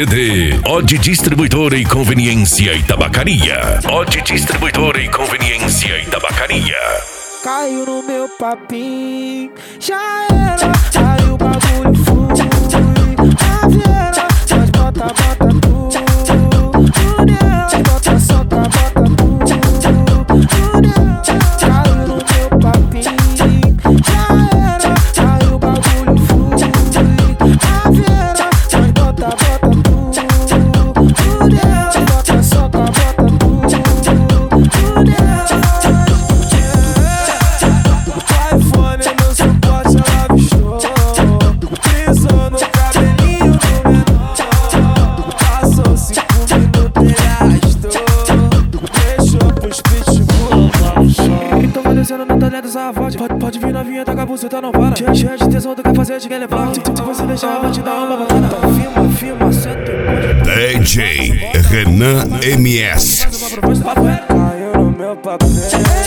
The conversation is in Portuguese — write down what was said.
CD, Odd Distribuidora e Conveniência e Tabacaria. Odd Distribuidora e Conveniência e Tabacaria. Caiu no meu papinho, já era, aí o bagulho flui. A vieira, nós bota tudo nela, bota solta, bota tudo nela. Caiu no meu papinho, já era, aí o bagulho flui. A vieira, nós bota tudo nela, bota solta, bota tudo nela. Não tá lendo essa voz. Pode vir novinha, tá com a buceta, não para. Cheia de tesão, tu quer fazer, te quer levar. Se você deixar, eu vou te dar uma balada. Então filma, senta. DJ Renan MS. Caiu no meu papel.